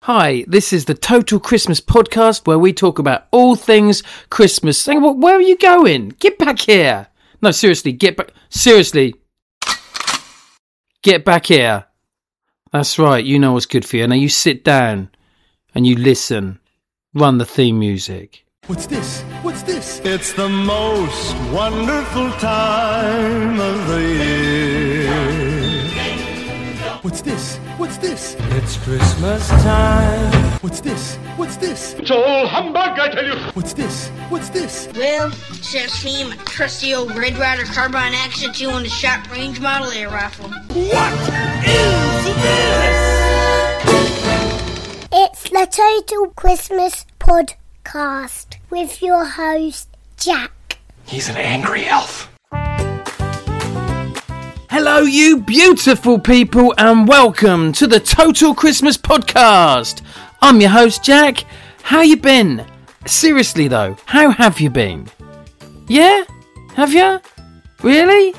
Hi, this is the Total Christmas Podcast where we talk about all things Christmas. Where are you going? Get back here. No, seriously, get back. Seriously. Get back here. That's right, you know what's good for you. Now you sit down and you listen. Run the theme music. What's this? What's this? It's the most wonderful time of the year. What's this? What's this? It's Christmas time. What's this? What's this? It's all humbug, I tell you. What's this? What's this? Well, it's just me and my trusty old Red Ryder Carbine Action 2 on the short range model air rifle. What is this? It's the Total Christmas Podcast with your host, Jack. He's an angry elf. Hello, you beautiful people, and welcome to the Total Christmas Podcast. I'm your host, Jack. How you been? Seriously, though, how have you been? Yeah? Have you? Really?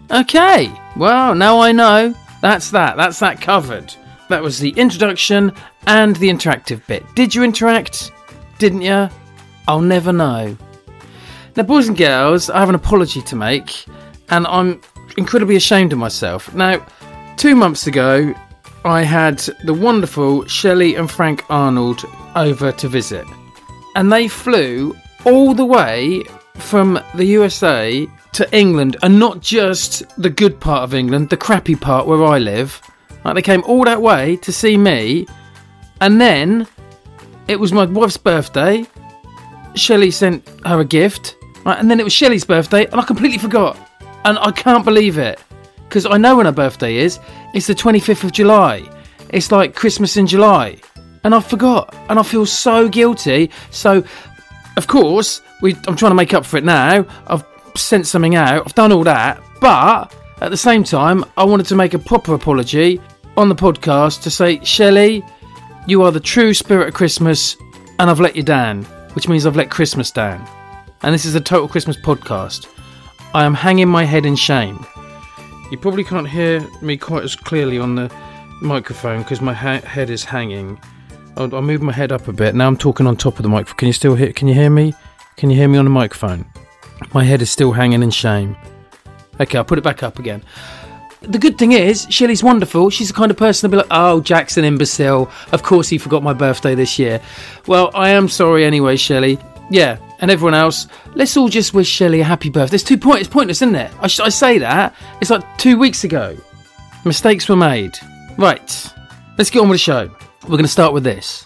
Okay. Well, now I know. That's that covered. That was the introduction and the interactive bit. Did you interact? Didn't you? I'll never know. Now, boys and girls, I have an apology to make, and I'm incredibly ashamed of myself. Now, 2 months ago, I had the wonderful Shelley and Frank Arnold over to visit, and they flew all the way from the USA to England, and not just the good part of England, the crappy part where I live. Like, they came all that way to see me, and then it was my wife's birthday. Shelley sent her a gift, right? And then it was Shelley's birthday, and I completely forgot. And I can't believe it, because I know when her birthday is. It's the 25th of July. It's like Christmas in July. And I forgot. And I feel so guilty. So, of course, I'm trying to make up for it now. I've sent something out. I've done all that. But, at the same time, I wanted to make a proper apology on the podcast to say, Shelley, you are the true spirit of Christmas, and I've let you down. Which means I've let Christmas down. And this is the Total Christmas Podcast. I am hanging my head in shame. You probably can't hear me quite as clearly on the microphone because my head is hanging. I'll move my head up a bit. Now I'm talking on top of the microphone. Can you still hear? Can you hear me? Can you hear me on the microphone? My head is still hanging in shame. Okay, I'll put it back up again. The good thing is, Shelley's wonderful. She's the kind of person to be like, oh, Jack's an imbecile. Of course he forgot my birthday this year. Well, I am sorry anyway, Shelley. Yeah, and everyone else, let's all just wish Shelley a happy birthday. It's pointless, isn't it? I say that. It's like 2 weeks ago. Mistakes were made. Right, let's get on with the show. We're going to start with this.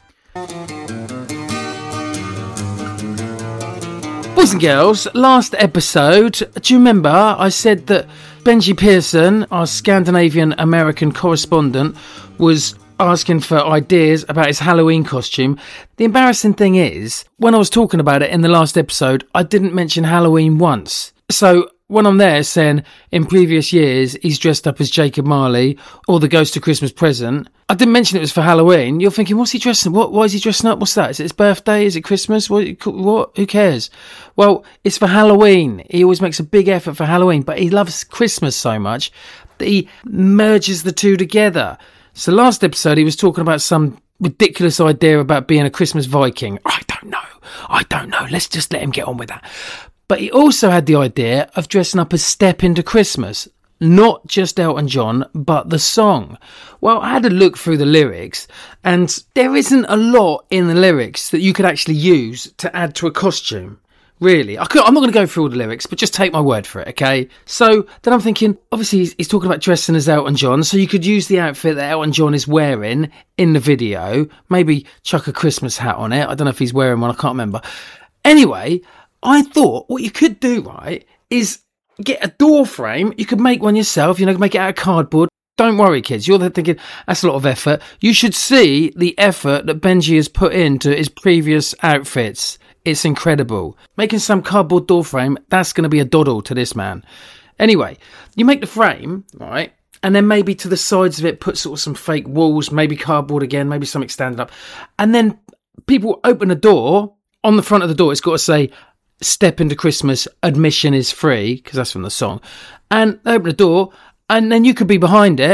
Boys and girls, last episode, do you remember I said that Benji Pearson, our Scandinavian American correspondent, was asking for ideas about his Halloween costume? The embarrassing thing is, when I was talking about it in the last episode, I didn't mention Halloween once. So when I'm there saying in previous years he's dressed up as Jacob Marley or the Ghost of Christmas Present, I didn't mention it was for Halloween. You're thinking, what's he dressing? Why is he dressing up? What's that? Is it his birthday? Is it Christmas? What? Who cares? Well, it's for Halloween. He always makes a big effort for Halloween, but he loves Christmas so much that he merges the two together. So last episode he was talking about some ridiculous idea about being a Christmas Viking. I don't know. Let's just let him get on with that. But he also had the idea of dressing up as Step Into Christmas. Not just Elton John, but the song. Well, I had a look through the lyrics, and there isn't a lot in the lyrics that you could actually use to add to a costume. Really. I'm not going to go through all the lyrics, but just take my word for it, okay? So then I'm thinking, obviously he's talking about dressing as Elton John, so you could use the outfit that Elton John is wearing in the video. Maybe chuck a Christmas hat on it. I don't know if he's wearing one, I can't remember. Anyway, I thought what you could do, right, is get a door frame. You could make one yourself, make it out of cardboard. Don't worry, kids. You're thinking, that's a lot of effort. You should see the effort that Benji has put into his previous outfits. It's incredible. Making some cardboard door frame, that's going to be a doddle to this man. Anyway, you make the frame, right? And then maybe to the sides of it, put sort of some fake walls, maybe cardboard again, maybe something standing up. And then people open the door. On the front of the door, it's got to say, Step Into Christmas, admission is free, because that's from the song. And they open the door, and then you could be behind it,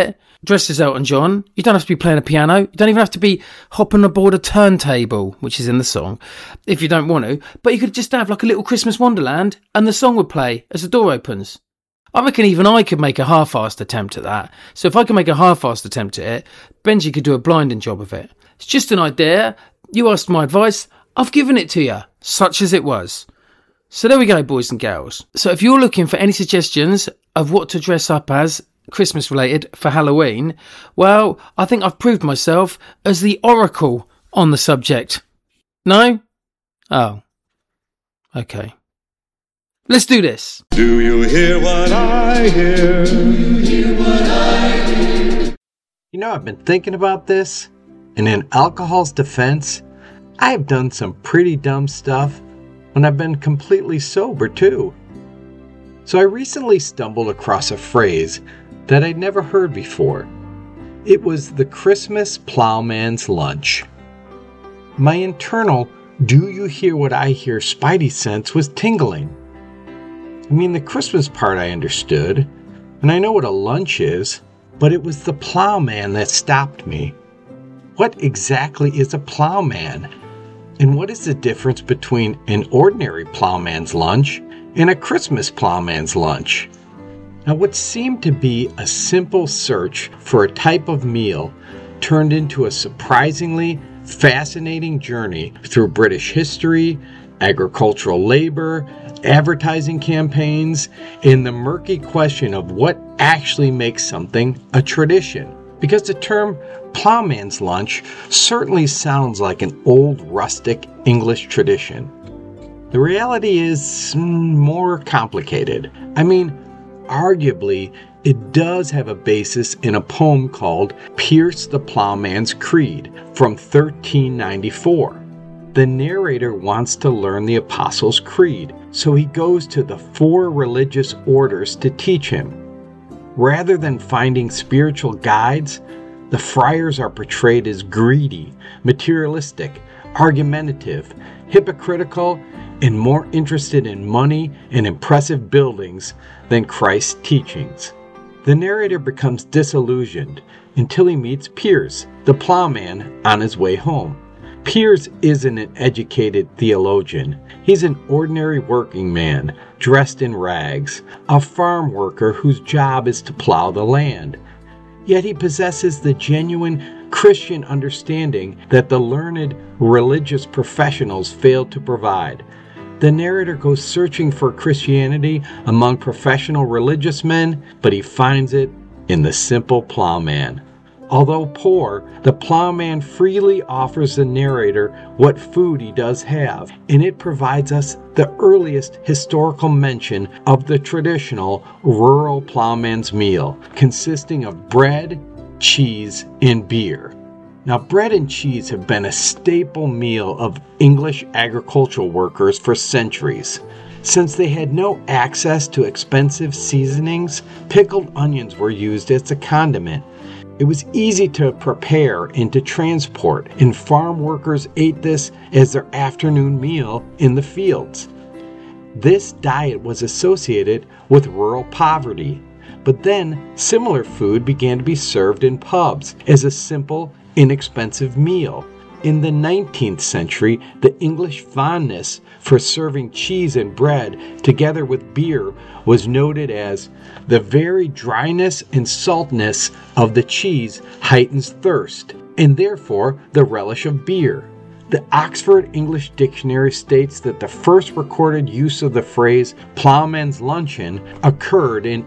dressed as Elton John. You don't have to be playing a piano. You don't even have to be hopping aboard a turntable, which is in the song, if you don't want to. But you could just have like a little Christmas wonderland and the song would play as the door opens. I reckon even I could make a half-assed attempt at that. So if I can make a half-assed attempt at it, Benji could do a blinding job of it. It's just an idea. You asked my advice. I've given it to you, such as it was. So there we go, boys and girls. So if you're looking for any suggestions of what to dress up as Christmas related for Halloween, well, I think I've proved myself as the oracle on the subject. No? Oh. Okay. Let's do this. Do you hear what I hear? You know, I've been thinking about this, and in alcohol's defense, I've done some pretty dumb stuff when I've been completely sober too. So I recently stumbled across a phrase that I'd never heard before. It was the Christmas plowman's lunch. My internal, do you hear what I hear spidey sense was tingling. I mean, the Christmas part I understood, and I know what a lunch is, but it was the plowman that stopped me. What exactly is a plowman? And what is the difference between an ordinary plowman's lunch and a Christmas plowman's lunch? Now, what seemed to be a simple search for a type of meal turned into a surprisingly fascinating journey through British history, agricultural labor, advertising campaigns, and the murky question of what actually makes something a tradition. Because the term plowman's lunch certainly sounds like an old rustic English tradition. The reality is more complicated. I mean, arguably, it does have a basis in a poem called Pierce the Plowman's Creed from 1394. The narrator wants to learn the Apostles' Creed, so he goes to the 4 religious orders to teach him. Rather than finding spiritual guides, the friars are portrayed as greedy, materialistic, argumentative, hypocritical, and more interested in money and impressive buildings than Christ's teachings. The narrator becomes disillusioned until he meets Pierce, the plowman, on his way home. Pierce isn't an educated theologian. He's an ordinary working man, dressed in rags, a farm worker whose job is to plow the land. Yet he possesses the genuine Christian understanding that the learned religious professionals failed to provide. The narrator goes searching for Christianity among professional religious men, but he finds it in the simple plowman. Although poor, the plowman freely offers the narrator what food he does have, and it provides us the earliest historical mention of the traditional rural plowman's meal, consisting of bread, cheese, and beer. Now, bread and cheese have been a staple meal of English agricultural workers for centuries. Since they had no access to expensive seasonings, pickled onions were used as a condiment. It was easy to prepare and to transport, and farm workers ate this as their afternoon meal in the fields. This diet was associated with rural poverty, but then similar food began to be served in pubs as a simple, inexpensive meal. In the 19th century, the English fondness for serving cheese and bread together with beer was noted as the very dryness and saltness of the cheese heightens thirst, and therefore the relish of beer. The Oxford English Dictionary states that the first recorded use of the phrase plowman's luncheon occurred in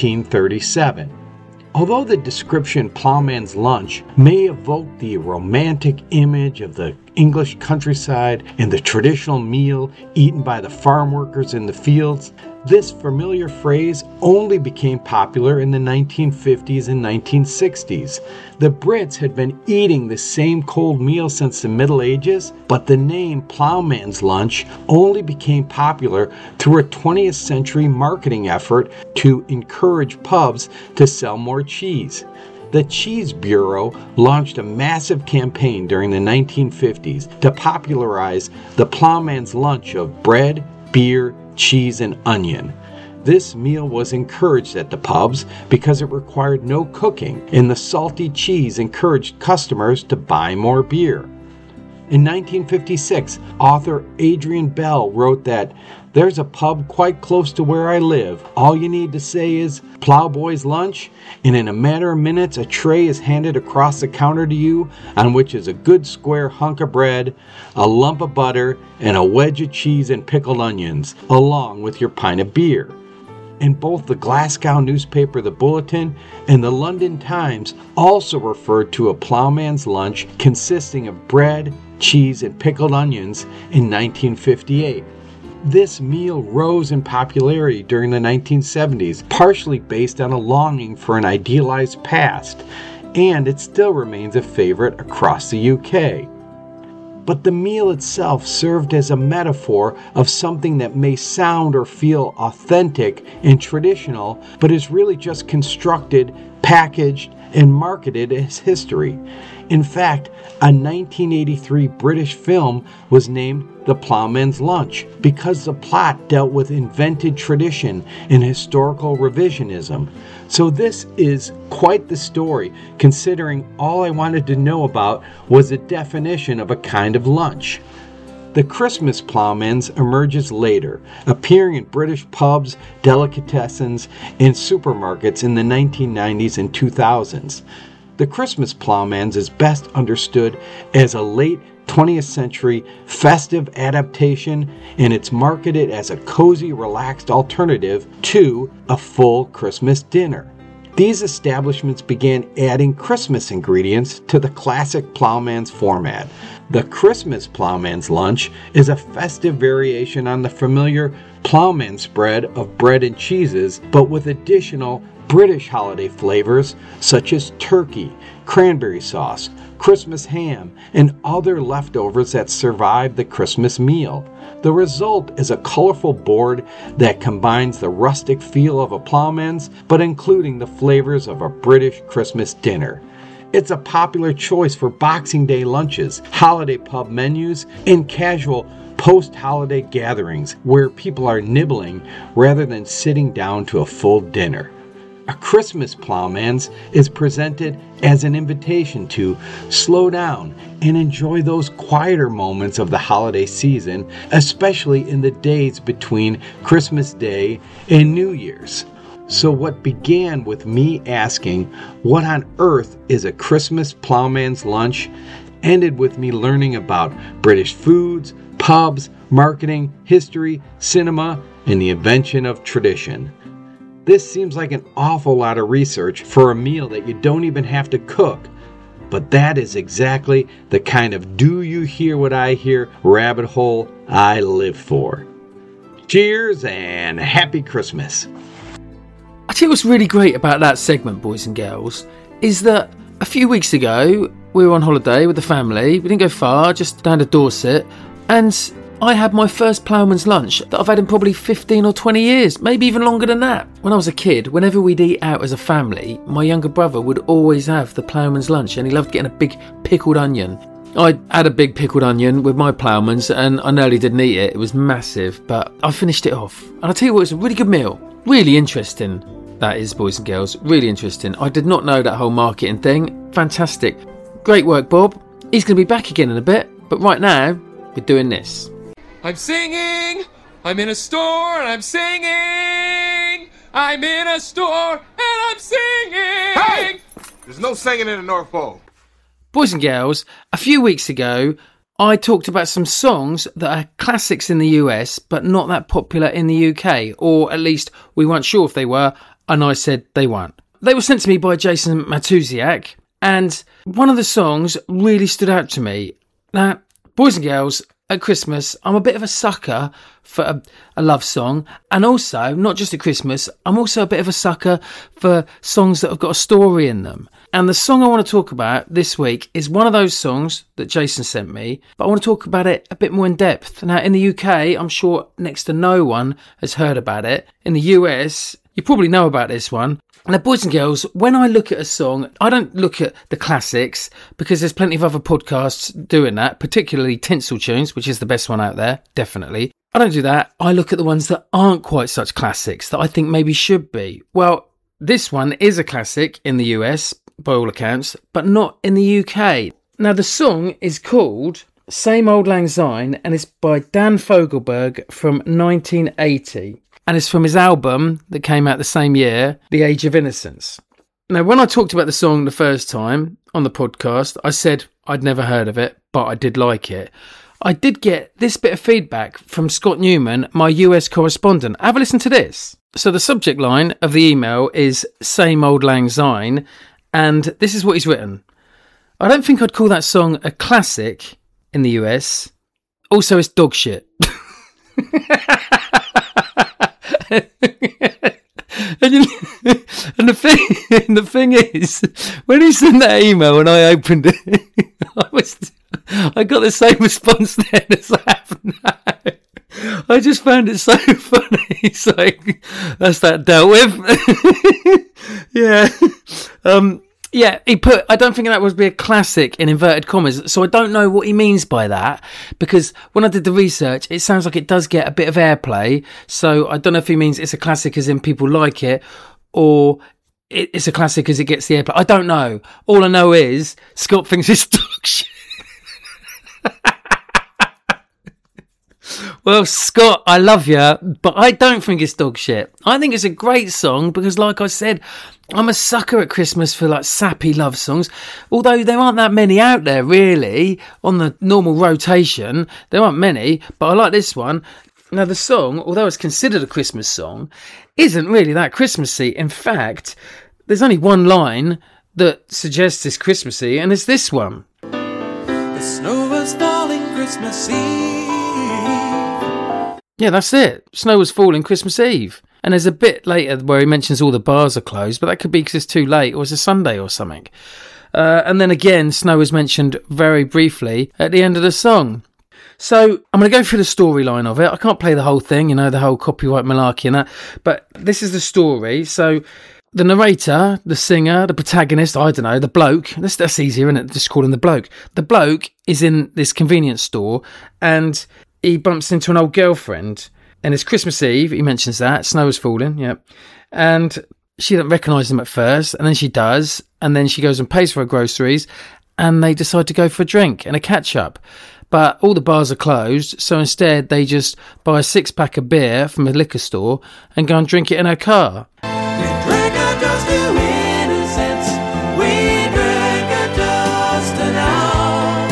1837. Although the description plowman's lunch may evoke the romantic image of the English countryside and the traditional meal eaten by the farm workers in the fields, this familiar phrase only became popular in the 1950s and 1960s. The Brits had been eating the same cold meal since the Middle Ages, but the name plowman's lunch only became popular through a 20th century marketing effort to encourage pubs to sell more cheese. The Cheese Bureau launched a massive campaign during the 1950s to popularize the plowman's lunch of bread, beer, cheese, and onion. This meal was encouraged at the pubs because it required no cooking, and the salty cheese encouraged customers to buy more beer. In 1956, author Adrian Bell wrote that there's a pub quite close to where I live. All you need to say is Plowboy's Lunch, and in a matter of minutes a tray is handed across the counter to you, on which is a good square hunk of bread, a lump of butter, and a wedge of cheese and pickled onions, along with your pint of beer. And both the Glasgow newspaper The Bulletin and the London Times also referred to a ploughman's lunch consisting of bread, cheese, and pickled onions in 1958. This meal rose in popularity during the 1970s, partially based on a longing for an idealized past, and it still remains a favorite across the UK. But the meal itself served as a metaphor of something that may sound or feel authentic and traditional, but is really just constructed, packaged, and marketed as history. In fact, a 1983 British film was named The Ploughman's Lunch because the plot dealt with invented tradition and historical revisionism. So this is quite the story, considering all I wanted to know about was the definition of a kind of lunch. The Christmas ploughman's emerges later, appearing in British pubs, delicatessens, and supermarkets in the 1990s and 2000s. The Christmas ploughman's is best understood as a late 20th century festive adaptation, and it's marketed as a cozy, relaxed alternative to a full Christmas dinner. These establishments began adding Christmas ingredients to the classic ploughman's format. The Christmas ploughman's lunch is a festive variation on the familiar ploughman's spread of bread and cheeses, but with additional British holiday flavors such as turkey, cranberry sauce, Christmas ham, and other leftovers that survive the Christmas meal. The result is a colorful board that combines the rustic feel of a ploughman's, but including the flavors of a British Christmas dinner. It's a popular choice for Boxing Day lunches, holiday pub menus, and casual post-holiday gatherings where people are nibbling rather than sitting down to a full dinner. A Christmas ploughman's is presented as an invitation to slow down and enjoy those quieter moments of the holiday season, especially in the days between Christmas Day and New Year's. So what began with me asking, what on earth is a Christmas ploughman's lunch, ended with me learning about British foods, pubs, marketing, history, cinema, and the invention of tradition. This seems like an awful lot of research for a meal that you don't even have to cook, but that is exactly the kind of do you hear what I hear rabbit hole I live for. Cheers and happy Christmas. I tell you what's really great about that segment, boys and girls, is that a few weeks ago we were on holiday with the family. We didn't go far, just down to Dorset, and I had my first ploughman's lunch that I've had in probably 15 or 20 years, maybe even longer than that. When I was a kid, whenever we'd eat out as a family, my younger brother would always have the ploughman's lunch, and he loved getting a big pickled onion. I had a big pickled onion with my ploughman's, and I nearly didn't eat it. It was massive, but I finished it off. And I'll tell you what, it's a really good meal. Really interesting, that is, boys and girls. Really interesting. I did not know that whole marketing thing. Fantastic. Great work, Bob. He's going to be back again in a bit, but right now, we're doing this. I'm singing, I'm in a store and I'm singing, I'm in a store and I'm singing. Hey! There's no singing in the North Pole. Boys and girls, a few weeks ago, I talked about some songs that are classics in the US, but not that popular in the UK, or at least we weren't sure if they were, and I said they weren't. They were sent to me by Jason Matusiak, and one of the songs really stood out to me. Now, boys and girls, at Christmas, I'm a bit of a sucker for a love song, and also, not just at Christmas, I'm also a bit of a sucker for songs that have got a story in them. And the song I want to talk about this week is one of those songs that Jason sent me, but I want to talk about it a bit more in depth. Now, in the UK, I'm sure next to no one has heard about it. In the US, you probably know about this one. Now, boys and girls, when I look at a song, I don't look at the classics because there's plenty of other podcasts doing that, particularly Tinsel Tunes, which is the best one out there, definitely. I don't do that. I look at the ones that aren't quite such classics that I think maybe should be. Well, this one is a classic in the US, by all accounts, but not in the UK. Now, the song is called Same Old Lang Syne, and it's by Dan Fogelberg from 1980. And it's from his album that came out the same year, The Age of Innocence. Now, when I talked about the song the first time on the podcast, I said I'd never heard of it, but I did like it. I did get this bit of feedback from Scott Newman, my US correspondent. Have a listen to this. So the subject line of the email is Same Old Lang Syne, and this is what he's written. I don't think I'd call that song a classic in the US. Also, it's dog shit. And the thing is, when he sent that email and I opened it, I got the same response then as I have now. I just found it so funny. It's like, that's that dealt with. Yeah. Yeah, he put, I don't think that would be a classic in inverted commas, so I don't know what he means by that, because when I did the research, it sounds like it does get a bit of airplay, so I don't know if he means it's a classic as in people like it, or it's a classic as it gets the airplay. I don't know. All I know is Scott thinks it's dog shit. Well, Scott, I love you, but I don't think it's dog shit. I think it's a great song because, like I said, I'm a sucker at Christmas for like sappy love songs. Although there aren't that many out there, really, on the normal rotation. There aren't many, but I like this one. Now, the song, although it's considered a Christmas song, isn't really that Christmassy. In fact, there's only one line that suggests it's Christmassy, and it's this one. The snow was falling Christmas Eve. Yeah, that's it. Snow was falling Christmas Eve. And there's a bit later where he mentions all the bars are closed, but that could be because it's too late or it's a Sunday or something. And then again, snow is mentioned very briefly at the end of the song. So I'm going to go through the storyline of it. I can't play the whole thing, you know, the whole copyright malarkey and that, but this is the story. So the narrator, the singer, the protagonist, I don't know, the bloke, that's easier, isn't it? Just call him the bloke. The bloke is in this convenience store and he bumps into an old girlfriend, and it's Christmas Eve. He mentions that snow is falling, yeah, and she doesn't recognise him at first, and then she does, and then she goes and pays for her groceries, and they decide to go for a drink and a catch up. But all the bars are closed, so instead they just buy a 6-pack of beer from a liquor store and go and drink it in her car. We drank a toast to innocence. We drank a toast to now.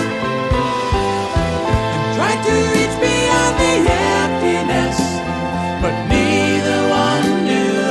And tried to reach beyond the emptiness, but neither one knew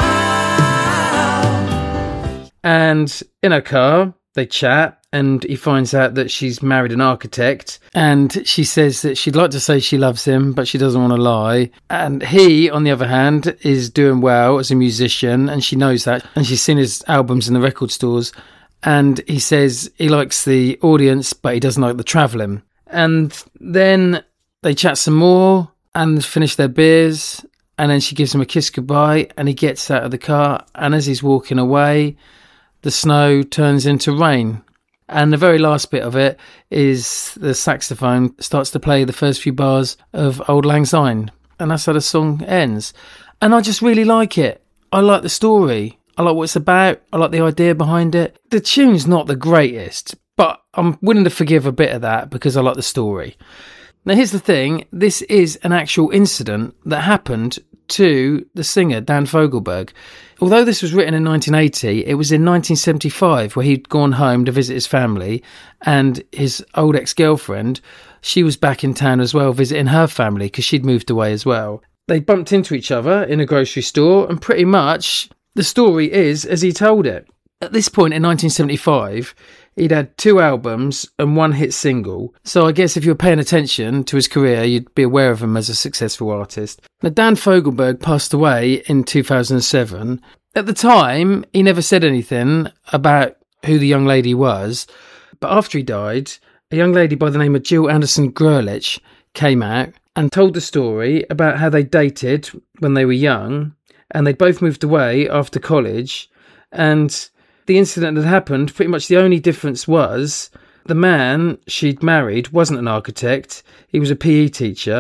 how. And in her car, they chat. And he finds out that she's married an architect, and she says that she'd like to say she loves him, but she doesn't want to lie. And he, on the other hand, is doing well as a musician, and she knows that, and she's seen his albums in the record stores. And he says he likes the audience, but he doesn't like the travelling. And then they chat some more and finish their beers, and then she gives him a kiss goodbye, and he gets out of the car, and as he's walking away, the snow turns into rain. And the very last bit of it is the saxophone starts to play the first few bars of Old Lang Syne. And that's how the song ends. And I just really like it. I like the story. I like what it's about. I like the idea behind it. The tune's not the greatest, but I'm willing to forgive a bit of that because I like the story. Now, here's the thing. This is an actual incident that happened to the singer, Dan Fogelberg. Although this was written in 1980, it was in 1975 where he'd gone home to visit his family, and his old ex-girlfriend, she was back in town as well, visiting her family because she'd moved away as well. They bumped into each other in a grocery store, and pretty much the story is as he told it. At this point in 1975, he'd had 2 albums and 1 hit single, so I guess if you were paying attention to his career, you'd be aware of him as a successful artist. Now, Dan Fogelberg passed away in 2007. At the time, he never said anything about who the young lady was, but after he died, a young lady by the name of Jill Anderson Grurlich came out and told the story about how they dated when they were young, and they'd both moved away after college, and the incident that happened, pretty much the only difference was the man she'd married wasn't an architect, he was a PE teacher,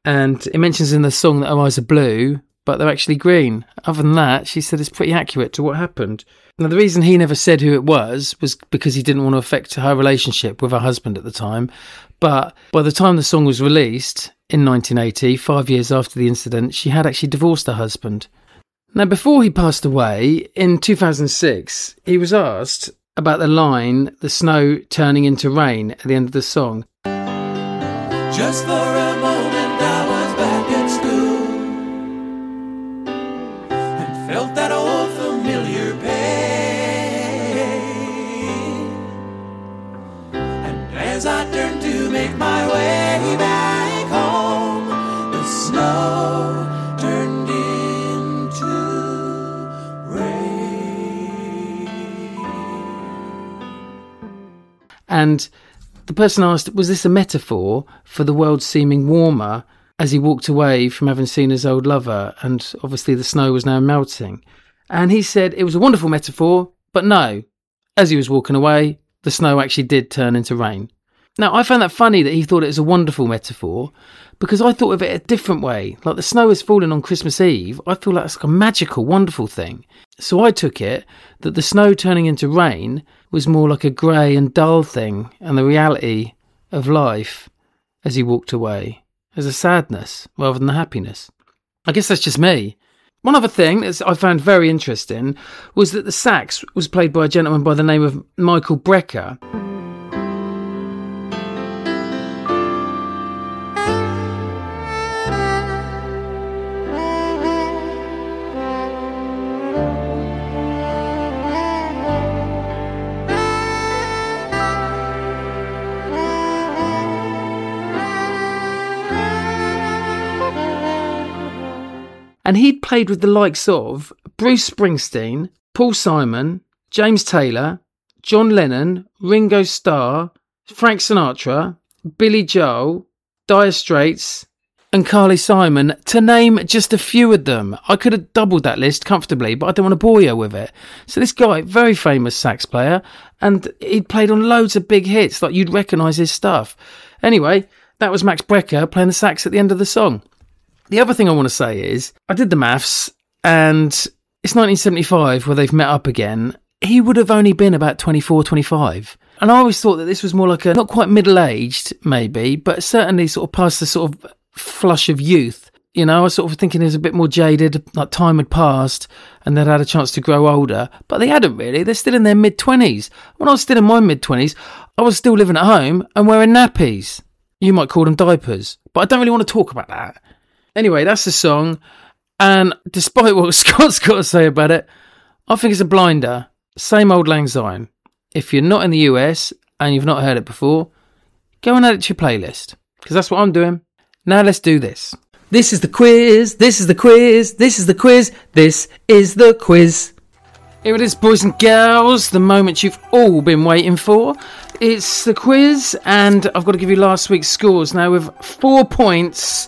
And it mentions in the song that her eyes are blue, but they're actually green. Other than that, she said it's pretty accurate to what happened. Now, the reason he never said who it was because he didn't want to affect her relationship with her husband at the time. But by the time the song was released in 1980, 5 years after the incident, she had actually divorced her husband. Now, before he passed away, in 2006, he was asked about the line, the snow turning into rain, at the end of the song. Just for a moment I was back at school and felt that old familiar pain. And as I turned to make my way back home, the snow turned into rain. And the person asked, was this a metaphor for the world seeming warmer as he walked away from having seen his old lover, and obviously the snow was now melting? And he said it was a wonderful metaphor, but no, as he was walking away, the snow actually did turn into rain. Now, I found that funny that he thought it was a wonderful metaphor, because I thought of it a different way. Like, the snow is falling on Christmas Eve. I feel like it's like a magical, wonderful thing. So I took it that the snow turning into rain was more like a grey and dull thing, and the reality of life as he walked away as a sadness rather than a happiness. I guess that's just me. One other thing that I found very interesting was that the sax was played by a gentleman by the name of Michael Brecker. And he'd played with the likes of Bruce Springsteen, Paul Simon, James Taylor, John Lennon, Ringo Starr, Frank Sinatra, Billy Joel, Dire Straits, and Carly Simon, to name just a few of them. I could have doubled that list comfortably, but I don't want to bore you with it. So this guy, very famous sax player, and he'd played on loads of big hits, like you'd recognise his stuff. Anyway, that was Max Brecker playing the sax at the end of the song. The other thing I want to say is, I did the maths, and it's 1975 where they've met up again. He would have only been about 24, 25. And I always thought that this was more like a, not quite middle-aged, maybe, but certainly sort of past the sort of flush of youth. You know, I was sort of thinking he was a bit more jaded, like time had passed, and they'd had a chance to grow older. But they hadn't really. They're still in their mid-20s. When I was still in my mid-20s, I was still living at home and wearing nappies. You might call them diapers, but I don't really want to talk about that. Anyway, that's the song, and despite what Scott's got to say about it, I think it's a blinder. Same Old Lang Syne. If you're not in the US and you've not heard it before, go and add it to your playlist, because that's what I'm doing. Now let's do this. This is the quiz, this is the quiz, this is the quiz, this is the quiz. Here it is, boys and girls, the moment you've all been waiting for. It's the quiz, and I've got to give you last week's scores. Now, with 4 points...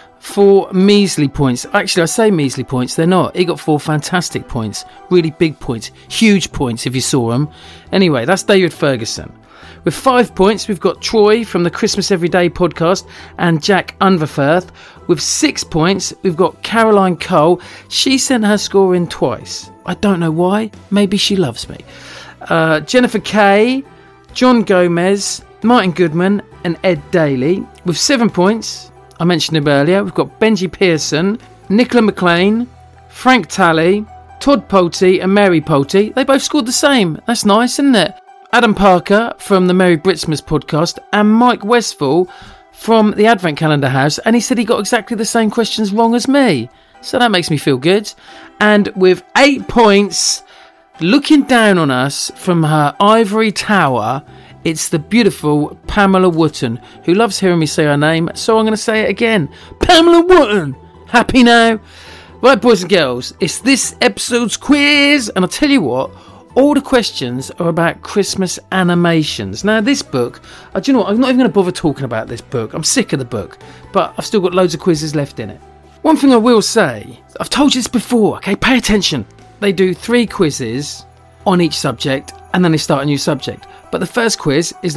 4 measly points. Actually, I say measly points, they're not. He got 4 fantastic points. Really big points. Huge points if you saw them. Anyway, that's David Ferguson. With 5 points, we've got Troy from the Christmas Everyday podcast and Jack Unverfirth. With 6 points, we've got Caroline Cole. She sent her score in twice. I don't know why. Maybe she loves me. Jennifer Kay, John Gomez, Martin Goodman and Ed Daly. With 7 points... I mentioned him earlier. We've got Benji Pearson, Nicola McLean, Frank Talley, Todd Pulte and Mary Pulte. They both scored the same. That's nice, isn't it? Adam Parker from the Merry Britsmas podcast and Mike Westfall from the Advent Calendar House. And he said he got exactly the same questions wrong as me. So that makes me feel good. And with 8 points, looking down on us from her ivory tower... It's the beautiful Pamela Wootton, who loves hearing me say her name, so I'm going to say it again. Pamela Wootton! Happy now? Right, boys and girls, it's this episode's quiz, and I'll tell you what, all the questions are about Christmas animations. Now, this book, do you know what, I'm not even going to bother talking about this book. I'm sick of the book, but I've still got loads of quizzes left in it. One thing I will say, I've told you this before, okay, pay attention. They do 3 quizzes on each subject, and then they start a new subject. But the first quiz is like,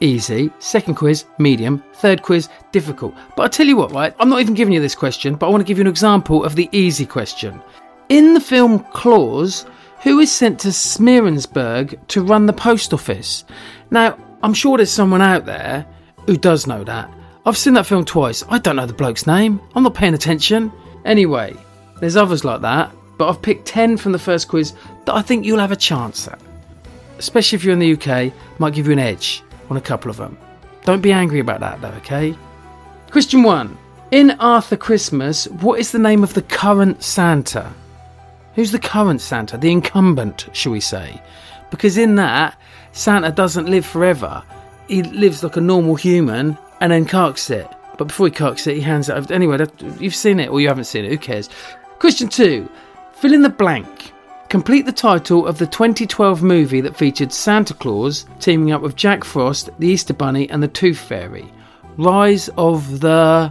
easy. Second quiz, medium. Third quiz, difficult. But I tell you what, right? I'm not even giving you this question, but I want to give you an example of the easy question. In the film Claus, who is sent to Smearensburg to run the post office? Now, I'm sure there's someone out there who does know that. I've seen that film twice. I don't know the bloke's name. I'm not paying attention. Anyway, there's others like that, but I've picked 10 from the first quiz that I think you'll have a chance at. Especially if you're in the UK, might give you an edge on a couple of them. Don't be angry about that though, okay? Question 1. In Arthur Christmas, what is the name of the current Santa? Who's the current Santa? The incumbent, shall we say? Because in that, Santa doesn't live forever. He lives like a normal human and then carks it. But before he carks it, he hands it over. Anyway, you've seen it or you haven't seen it. Who cares? Question 2. Fill in the blank. Complete the title of the 2012 movie that featured Santa Claus teaming up with Jack Frost, the Easter Bunny and the Tooth Fairy. Rise of the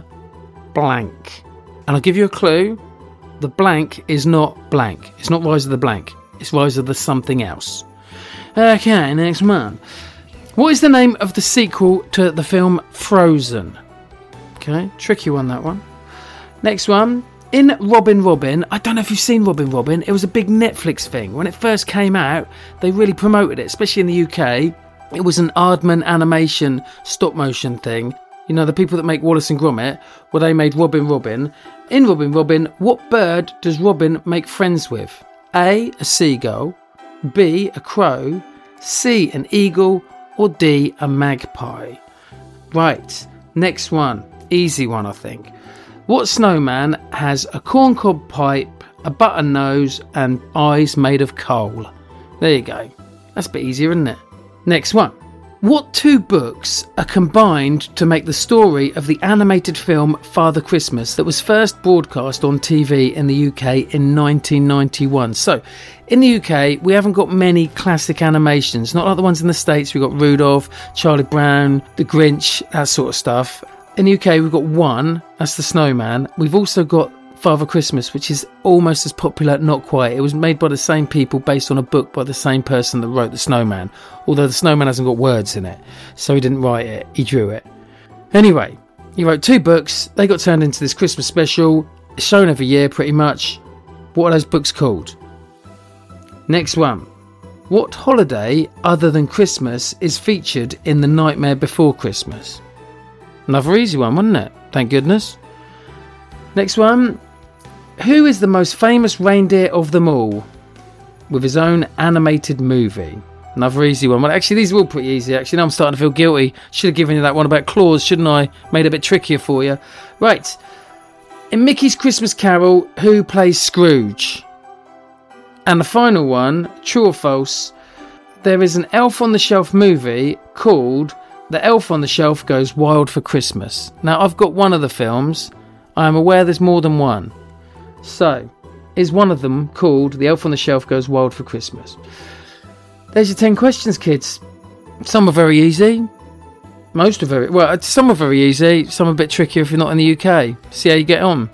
blank. And I'll give you a clue. The blank is not blank. It's not Rise of the blank. It's Rise of the something else. Okay, next one. What is the name of the sequel to the film Frozen? Okay, tricky one, that one. Next one. In Robin Robin, I don't know if you've seen Robin Robin, it was a big Netflix thing. When it first came out, they really promoted it, especially in the UK. It was an Aardman animation stop motion thing. You know, the people that make Wallace and Gromit, well, they made Robin Robin. In Robin Robin, what bird does Robin make friends with? A seagull, B, a crow, C, an eagle, or D, a magpie? Right, next one. Easy one, I think. What snowman has a corncob pipe, a button nose, and eyes made of coal? There you go. That's a bit easier, isn't it? Next one. What two books are combined to make the story of the animated film Father Christmas that was first broadcast on TV in the UK in 1991? So, in the UK, we haven't got many classic animations, not like the ones in the States. We've got Rudolph, Charlie Brown, The Grinch, that sort of stuff. In the UK, we've got one, that's The Snowman. We've also got Father Christmas, which is almost as popular, not quite. It was made by the same people based on a book by the same person that wrote The Snowman, although The Snowman hasn't got words in it, so he didn't write it, he drew it. Anyway, he wrote two books, they got turned into this Christmas special, it's shown every year pretty much. What are those books called? Next one. What holiday other than Christmas is featured in The Nightmare Before Christmas? Another easy one, wasn't it? Thank goodness. Next one. Who is the most famous reindeer of them all? With his own animated movie. Another easy one. Well, actually, these are all pretty easy. Actually, now I'm starting to feel guilty. Should have given you that one about Claus, shouldn't I? Made it a bit trickier for you. Right. In Mickey's Christmas Carol, who plays Scrooge? And the final one, true or false, there is an Elf on the Shelf movie called The Elf on the Shelf Goes Wild for Christmas. Now, I've got one of the films. I am aware there's more than one. So, is one of them called The Elf on the Shelf Goes Wild for Christmas? There's your 10 questions, kids. Some are very easy. Most are very... Well, some are very easy. Some are a bit trickier if you're not in the UK. See how you get on.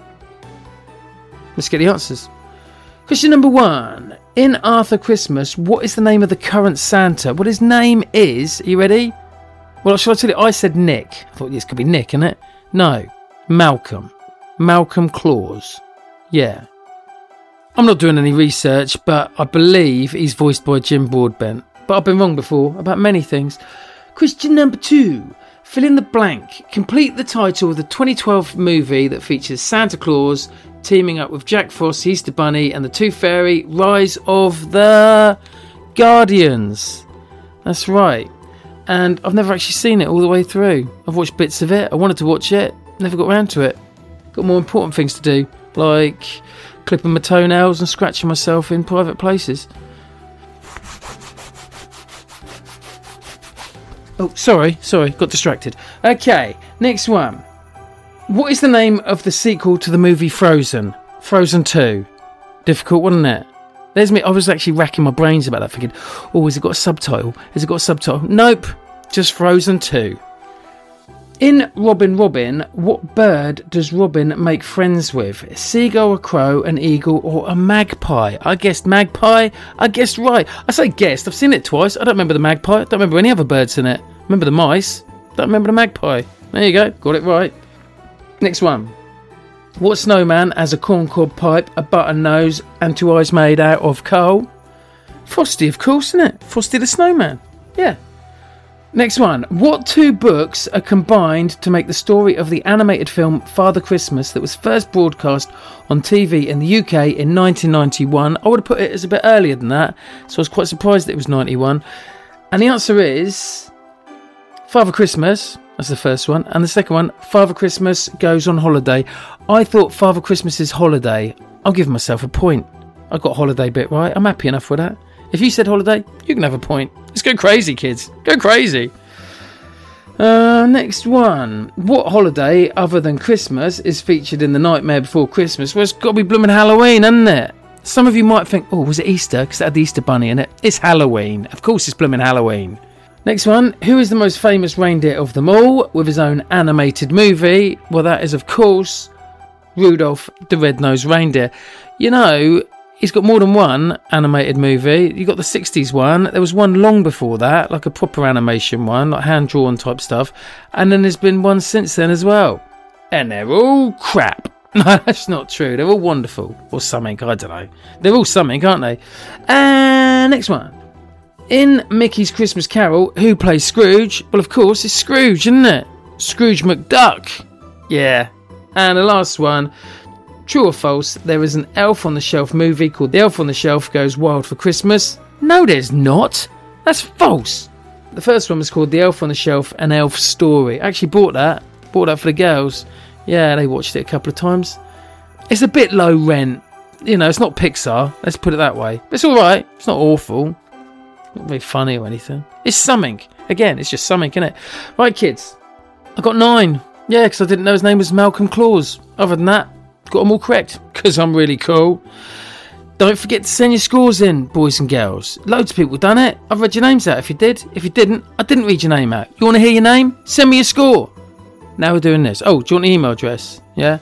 Let's get the answers. Question number 1. In Arthur Christmas, what is the name of the current Santa? What his name is... Are you ready? Well, shall I tell you? I said Nick. I thought this could be Nick, innit? No. Malcolm. Malcolm Claus. Yeah. I'm not doing any research, but I believe he's voiced by Jim Broadbent. But I've been wrong before about many things. Question number 2. Fill in the blank. Complete the title of the 2012 movie that features Santa Claus teaming up with Jack Frost, the Easter Bunny and the Tooth Fairy. Rise of the Guardians. That's right. And I've never actually seen it all the way through. I've watched bits of it. I wanted to watch it. Never got around to it. Got more important things to do, like clipping my toenails and scratching myself in private places. Oh, sorry, got distracted. Okay, next one. What is the name of the sequel to the movie Frozen? Frozen 2. Difficult, wasn't it? There's me. I was actually racking my brains about that, thinking, oh, has it got a subtitle? Has it got a subtitle? Nope, just Frozen 2. In Robin Robin, what bird does Robin make friends with? A seagull, a crow, an eagle, or a magpie? I guessed magpie. I guessed right. I say guessed. I've seen it twice. I don't remember the magpie. I don't remember any other birds in it. Remember the mice, don't remember the magpie. There you go, got it right. Next one. What snowman has a corncob pipe, a button nose and 2 eyes made out of coal? Frosty, of course, isn't it? Frosty the Snowman. Yeah. Next one. What 2 books are combined to make the story of the animated film Father Christmas that was first broadcast on TV in the UK in 1991? I would have put it as a bit earlier than that, so I was quite surprised that it was 91. And the answer is Father Christmas. That's the first one. And the second one, Father Christmas Goes on Holiday. I thought Father Christmas's holiday. I'll give myself a point. I got holiday bit right. I'm happy enough with that. If you said holiday, you can have a point. Let's go crazy, kids. Go crazy. Next one. What holiday, other than Christmas, is featured in The Nightmare Before Christmas? Well, it's got to be blooming Halloween, hasn't it? Some of you might think, oh, was it Easter? Because it had the Easter bunny in it. It's Halloween. Of course it's blooming Halloween. Next one. Who is the most famous reindeer of them all with his own animated movie? Well, that is, of course, Rudolph the Red-Nosed Reindeer. You know, he's got more than one animated movie. You got the 60s one. There was one long before that, like a proper animation one, like hand-drawn type stuff. And then there's been one since then as well. And they're all crap. No, that's not true. They're all wonderful. Or something, I don't know. They're all something, aren't they? And next one. In Mickey's Christmas Carol, who plays Scrooge? Well, of course, it's Scrooge, isn't it? Scrooge McDuck. Yeah. And the last one. True or false, there is an Elf on the Shelf movie called The Elf on the Shelf Goes Wild for Christmas? No, there's not. That's false. The first one was called The Elf on the Shelf, An Elf Story. I actually bought that for the girls. Yeah, they watched it a couple of times. It's a bit low rent. You know, it's not Pixar. Let's put it that way. It's alright. It's not awful. Not very funny or anything. It's something. Again, it's just something, innit? Right, kids. I got 9. Yeah, because I didn't know his name was Malcolm Claus. Other than that, got them all correct. Because I'm really cool. Don't forget to send your scores in, boys and girls. Loads of people done it. I've read your names out if you did. If you didn't, I didn't read your name out. You want to hear your name? Send me your score. Now we're doing this. Oh, do you want an email address? Yeah?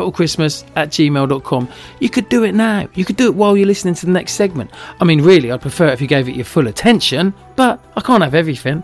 totalchristmas@gmail.com. You could do it now. You could do it while you're listening to the next segment. I mean, really, I'd prefer it if you gave it your full attention, but I can't have everything.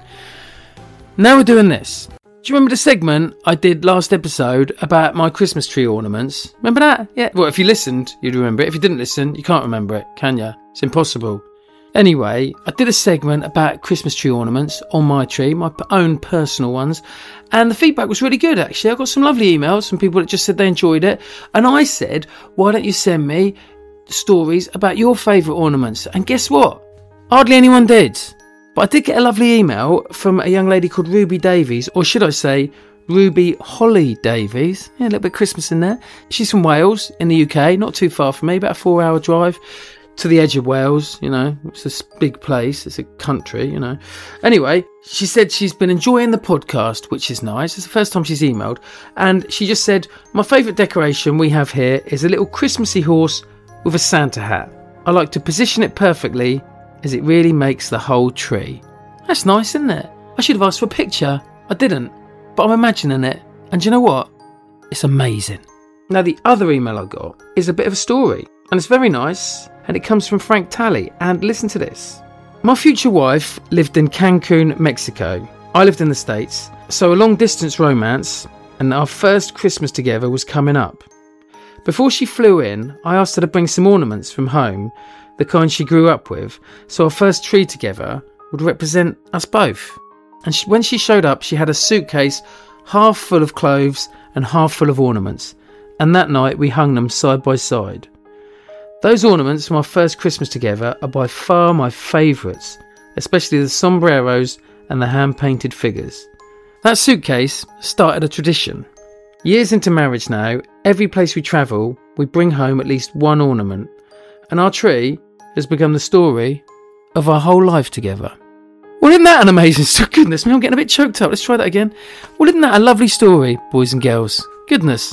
Now we're doing this. Do you remember the segment I did last episode about my Christmas tree ornaments? Remember that? Yeah. Well, if you listened, you'd remember it. If you didn't listen, you can't remember it, can you? It's impossible. Anyway, I did a segment about Christmas tree ornaments on my tree, my own personal ones, and the feedback was really good, actually. I got some lovely emails from people that just said they enjoyed it, and I said, why don't you send me stories about your favourite ornaments? And guess what? Hardly anyone did. But I did get a lovely email from a young lady called Ruby Davies, or should I say Ruby Holly Davies. Yeah, a little bit of Christmas in there. She's from Wales in the UK, not too far from me, about a 4-hour drive to the edge of Wales, you know. It's a big place, it's a country, you know. Anyway, she said she's been enjoying the podcast, which is nice. It's the first time she's emailed. And she just said, my favourite decoration we have here is a little Christmassy horse with a Santa hat. I like to position it perfectly as it really makes the whole tree. That's nice, isn't it? I should have asked for a picture. I didn't, but I'm imagining it. And do you know what? It's amazing. Now, the other email I got is a bit of a story, and it's very nice, and it comes from Frank Talley. And listen to this. My future wife lived in Cancun, Mexico. I lived in the States, so a long-distance romance, and our first Christmas together was coming up. Before she flew in, I asked her to bring some ornaments from home, the kind she grew up with, so our first tree together would represent us both. And when she showed up, she had a suitcase half full of clothes and half full of ornaments, and that night we hung them side by side. Those ornaments from our first Christmas together are by far my favourites, especially the sombreros and the hand-painted figures. That suitcase started a tradition. Years into marriage now, every place we travel, we bring home at least one ornament, and our tree has become the story of our whole life together. Well, isn't that an amazing story? Goodness me, I'm getting a bit choked up. Let's try that again. Well, isn't that a lovely story, boys and girls? Goodness.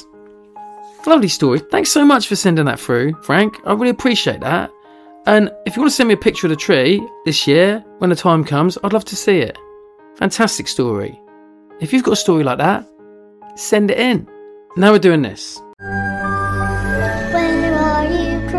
Lovely story. Thanks so much for sending that through, Frank. I really appreciate that. And if you want to send me a picture of the tree this year, when the time comes, I'd love to see it. Fantastic story. If you've got a story like that, send it in. Now we're doing this. Where are you,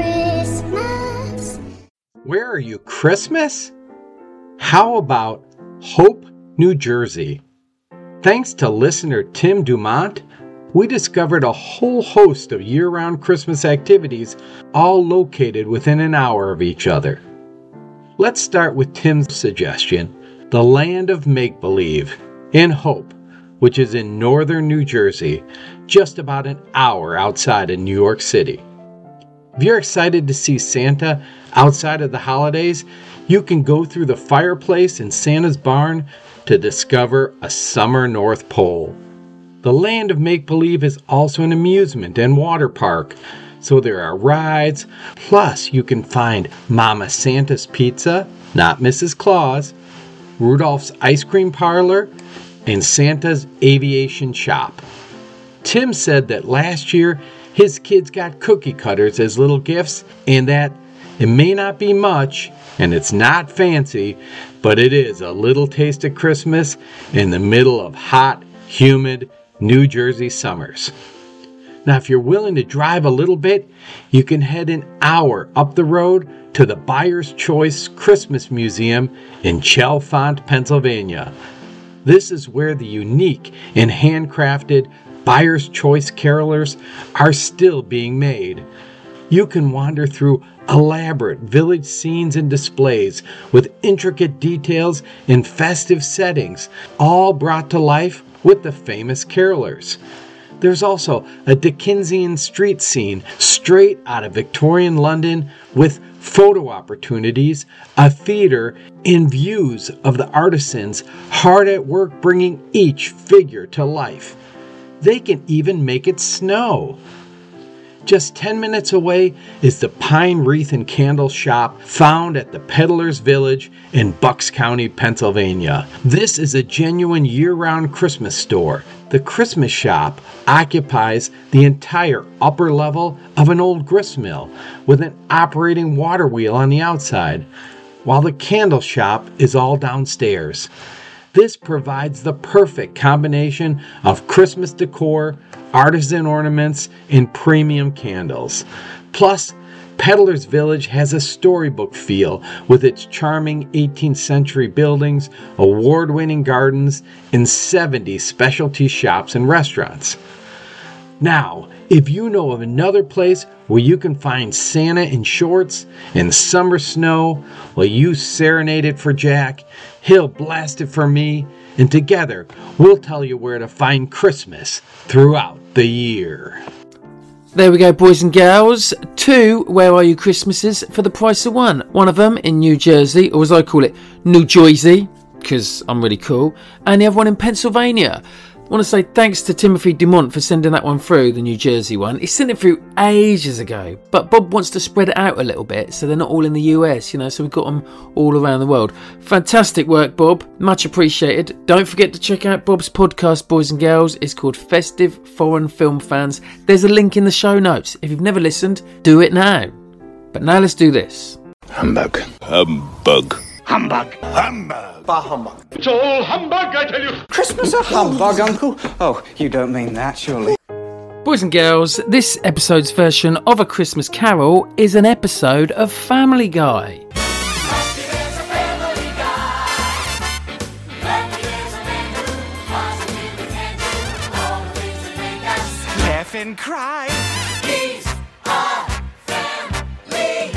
Christmas? Where are you, Christmas? How about Hope New Jersey. Thanks to listener Tim Dumont, we discovered a whole host of year-round Christmas activities, all located within an hour of each other. Let's start with Tim's suggestion, the Land of Make-Believe in Hope, which is in northern New Jersey, just about an hour outside of New York City. If you're excited to see Santa outside of the holidays, you can go through the fireplace in Santa's barn to discover a summer North Pole. The Land of Make-Believe is also an amusement and water park, so there are rides, plus you can find Mama Santa's Pizza, not Mrs. Claus, Rudolph's Ice Cream Parlor, and Santa's Aviation Shop. Tim said that last year his kids got cookie cutters as little gifts, and that it may not be much, and it's not fancy, but it is a little taste of Christmas in the middle of hot, humid New Jersey summers. Now, if you're willing to drive a little bit, you can head an hour up the road to the Buyer's Choice Christmas Museum in Chalfont, Pennsylvania. This is where the unique and handcrafted Buyer's Choice carolers are still being made. You can wander through elaborate village scenes and displays with intricate details and festive settings, all brought to life with the famous carolers. There's also a Dickensian street scene straight out of Victorian London with photo opportunities, a theater, and views of the artisans hard at work bringing each figure to life. They can even make it snow. Just 10 minutes away is the Pine Wreath and Candle Shop found at the Peddler's Village in Bucks County, Pennsylvania. This is a genuine year-round Christmas store. The Christmas shop occupies the entire upper level of an old grist mill with an operating water wheel on the outside, while the candle shop is all downstairs. This provides the perfect combination of Christmas decor, artisan ornaments, and premium candles. Plus, Peddler's Village has a storybook feel with its charming 18th century buildings, award-winning gardens, and 70 specialty shops and restaurants. Now, if you know of another place where you can find Santa in shorts and summer snow, well, you serenade it for Jack, he'll blast it for me, and together we'll tell you where to find Christmas throughout the year. There we go, boys and girls. 2 Where Are You Christmases for the price of 1. One of them in New Jersey, or as I call it, New Jersey, because I'm really cool, and the other one in Pennsylvania. I want to say thanks to Timothy Dumont for sending that one through, the New Jersey one. He sent it through ages ago, but Bob wants to spread it out a little bit so they're not all in the US, so we've got them all around the world. Fantastic work, Bob. Much appreciated. Don't forget to check out Bob's podcast, boys and girls. It's called Festive Foreign Film Fans. There's a link in the show notes. If you've never listened, do it now. But now let's do this. Humbug. Humbug. Humbug. Humbug. Bah humbug. It's all humbug, I tell you. Christmas a humbug, Uncle? Oh, you don't mean that, surely. Boys and girls, this episode's version of A Christmas Carol is an episode of Family Guy. Laugh and cry. He's a family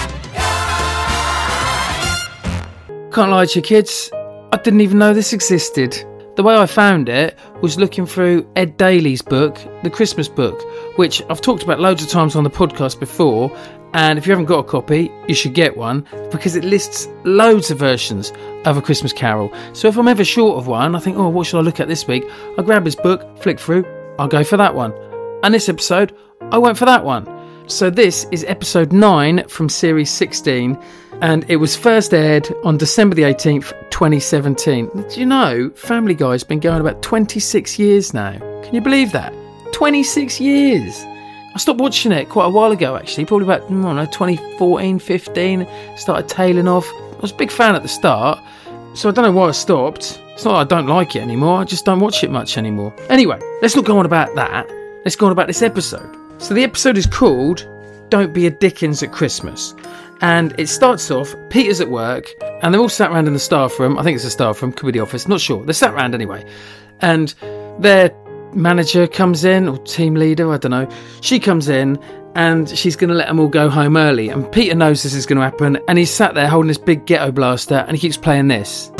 guy. Can't lie to you, kids, I didn't even know this existed. The way I found it was looking through Ed Daly's book, The Christmas Book, which I've talked about loads of times on the podcast before, and if you haven't got a copy, you should get one, because it lists loads of versions of A Christmas Carol. So if I'm ever short of one, I think, what should I look at this week? I grab his book, flick through, I'll go for that one. And this episode, I went for that one. So this is episode 9 from series 16, and it was first aired on December the 18th, 2017. Do you know, Family Guy's been going about 26 years now? Can you believe that? 26 years! I stopped watching it quite a while ago, actually, probably about, 2014, 15, started tailing off. I was a big fan at the start, so I don't know why I stopped. It's not that I don't like it anymore, I just don't watch it much anymore. Anyway, let's not go on about that. Let's go on about this episode. So the episode is called Don't Be a Dickens at Christmas. And it starts off, Peter's at work, and they're all sat around in the staff room. I think it's the staff room, could be the office, not sure. They're sat around anyway. And their manager comes in, or team leader, I don't know. She comes in, and she's going to let them all go home early. And Peter knows this is going to happen, and he's sat there holding this big ghetto blaster, and he keeps playing this.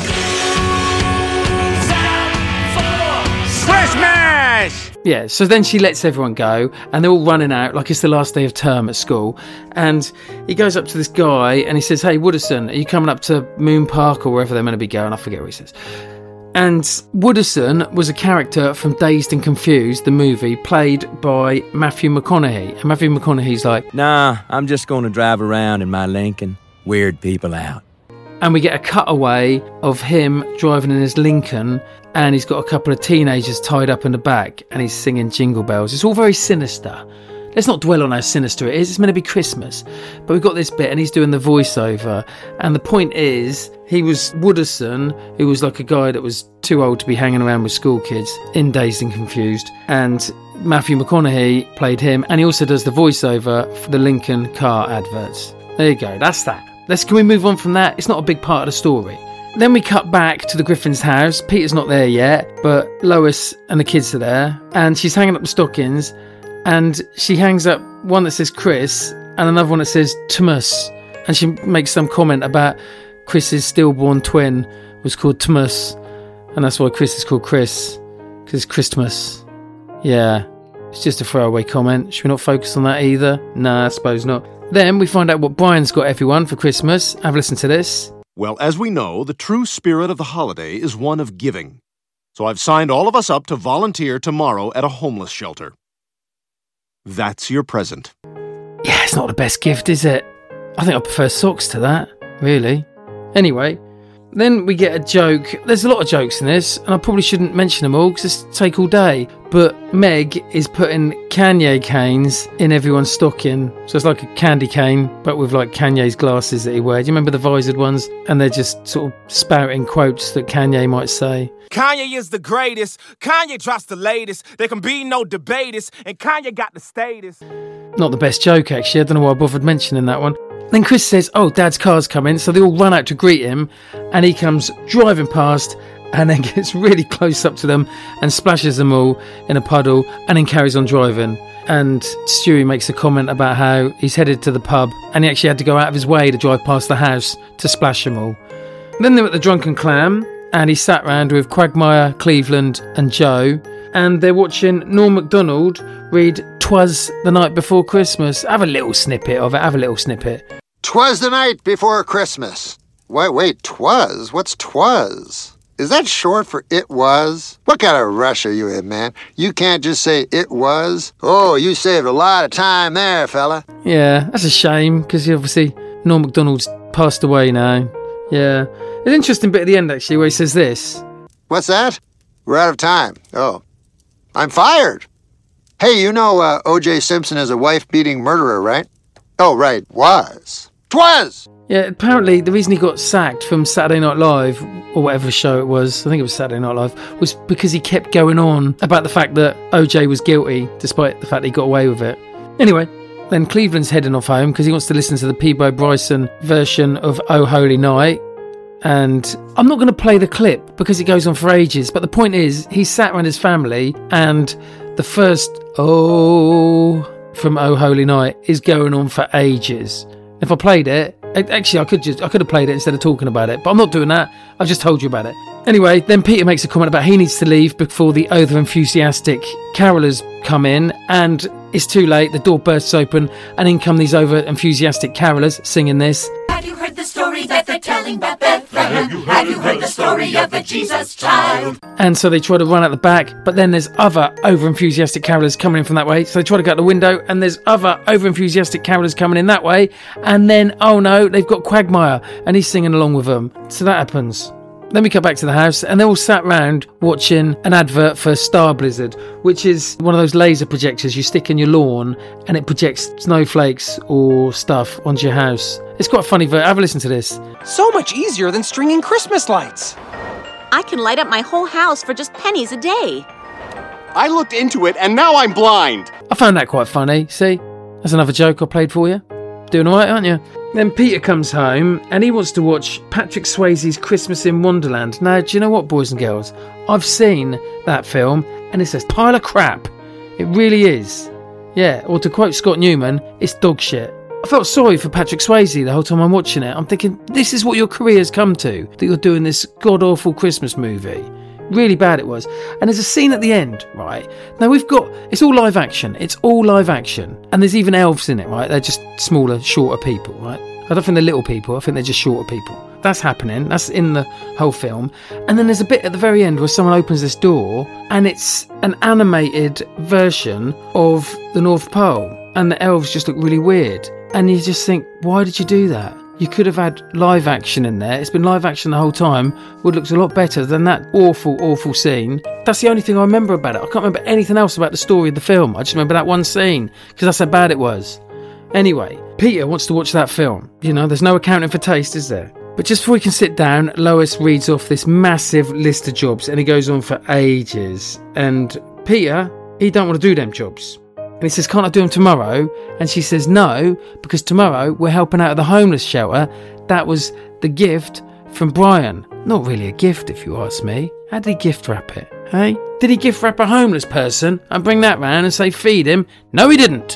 Christmas! Yeah, so then she lets everyone go, and they're all running out like it's the last day of term at school. And he goes up to this guy, and he says, "Hey, Wooderson, are you coming up to Moon Park or wherever they're meant to be going?" I forget what he says. And Wooderson was a character from Dazed and Confused, the movie, played by Matthew McConaughey. And Matthew McConaughey's like, "Nah, I'm just going to drive around in my Lincoln, weird people out." And we get a cutaway of him driving in his Lincoln, and he's got a couple of teenagers tied up in the back, and he's singing Jingle Bells. It's all very sinister. Let's not dwell on how sinister it is. It's meant to be Christmas. But we've got this bit, and he's doing the voiceover. And the point is, he was Wooderson, who was like a guy that was too old to be hanging around with school kids in Dazed and Confused. And Matthew McConaughey played him, and he also does the voiceover for the Lincoln car adverts. There you go. That's that. Can we move on from that? It's not a big part of the story. Then we cut back to the Griffin's house. Peter's not there yet, but Lois and the kids are there, and she's hanging up the stockings, and she hangs up one that says Chris and another one that says Thomas, and she makes some comment about Chris's stillborn twin was called Thomas, and that's why Chris is called Chris, because it's Christmas. Yeah, it's just a throwaway comment. Should we not focus on that either? Nah, I suppose not. Then we find out what Brian's got everyone for Christmas. Have a listen to this. Well, as we know, the true spirit of the holiday is one of giving. So I've signed all of us up to volunteer tomorrow at a homeless shelter. That's your present. Yeah, it's not the best gift, is it? I think I prefer socks to that, really. Anyway, then we get a joke. There's a lot of jokes in this, and I probably shouldn't mention them all because it's take all day. But Meg is putting Kanye canes in everyone's stocking. So it's like a candy cane, but with like Kanye's glasses that he wears. Do you remember the visored ones? And they're just sort of spouting quotes that Kanye might say. Kanye is the greatest. Kanye drops the latest. There can be no debaters. And Kanye got the status. Not the best joke, actually. I don't know why I bothered mentioning that one. Then Chris says, "Oh, Dad's car's coming." So they all run out to greet him, and he comes driving past and then gets really close up to them and splashes them all in a puddle and then carries on driving. And Stewie makes a comment about how he's headed to the pub and he actually had to go out of his way to drive past the house to splash them all. Then they're at the Drunken Clam, and he sat round with Quagmire, Cleveland and Joe, and they're watching Norm Macdonald read "'Twas the Night Before Christmas." Have a little snippet of it. "'Twas the night before Christmas." Wait, 'twas? What's 'twas? Is that short for "it was"? What kind of rush are you in, man? You can't just say "it was"? Oh, you saved a lot of time there, fella. Yeah, that's a shame, because obviously Norm Macdonald's passed away now. Yeah. There's an interesting bit at the end, actually, where he says this. What's that? We're out of time. Oh. I'm fired. Hey, you know O.J. Simpson is a wife-beating murderer, right? Oh, right. Was. 'Twas! Yeah, apparently the reason he got sacked from Saturday Night Live, or whatever show it was, I think it was Saturday Night Live, was because he kept going on about the fact that OJ was guilty, despite the fact that he got away with it. Anyway, then Cleveland's heading off home because he wants to listen to the Peabo Bryson version of "Oh Holy Night." And I'm not going to play the clip because it goes on for ages, but the point is, he sat around his family and the first "Oh" from "Oh Holy Night" is going on for ages. If I played it, actually I could have played it instead of talking about it, but I'm not doing that. I've just told you about it. Anyway, then Peter makes a comment about he needs to leave before the over-enthusiastic carolers come in, and it's too late. The door bursts open, and in come these over-enthusiastic carolers singing this. Have you heard the story that they're telling about Bethlehem? Have you heard the story of the Jesus child? And so they try to run out the back, but then there's other over-enthusiastic carolers coming in from that way. So they try to go out the window, and there's other over-enthusiastic carolers coming in that way. And then, oh no, they've got Quagmire, and he's singing along with them. So that happens. Then we come back to the house, and they're all sat round watching an advert for Star Blizzard, which is one of those laser projectors you stick in your lawn, and it projects snowflakes or stuff onto your house. It's quite a funny version. Have a listen to this. So much easier than stringing Christmas lights. I can light up my whole house for just pennies a day. I looked into it, and now I'm blind. I found that quite funny. See? That's another joke I played for you. Doing all right, aren't you? Then Peter comes home and he wants to watch Patrick Swayze's Christmas in Wonderland. Now, do you know what, boys and girls? I've seen that film and it's a pile of crap. It really is. Yeah, or to quote Scott Newman, it's dog shit. I felt sorry for Patrick Swayze the whole time I'm watching it. I'm thinking, this is what your career's come to, that you're doing this god-awful Christmas movie. Really bad it was. And there's a scene at the end, right? Now it's all live action. It's all live action. And there's even elves in it, right? They're just smaller, shorter people, right? I don't think they're little people. I think they're just shorter people. That's happening. That's in the whole film. And then there's a bit at the very end where someone opens this door and it's an animated version of the North Pole. And the elves just look really weird. And you just think, why did you do that? You could have had live action in there. It's been live action the whole time. Would look a lot better than that awful, awful scene. That's the only thing I remember about it. I can't remember anything else about the story of the film. I just remember that one scene because that's how bad it was. Anyway, Peter wants to watch that film. You know, there's no accounting for taste, is there? But just before he can sit down, Lois reads off this massive list of jobs and it goes on for ages. And Peter, he don't want to do them jobs. And he says, can't I do them tomorrow? And she says, no, because tomorrow we're helping out at the homeless shelter. That was the gift from Brian. Not really a gift, if you ask me. How did he gift wrap it, hey? Did he gift wrap a homeless person and bring that round and say feed him? No, he didn't.